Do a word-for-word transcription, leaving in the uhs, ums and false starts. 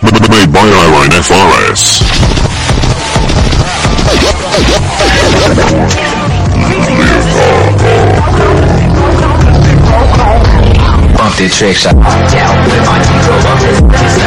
Made by Iron F R S. Bump the tricks up, down with my controller.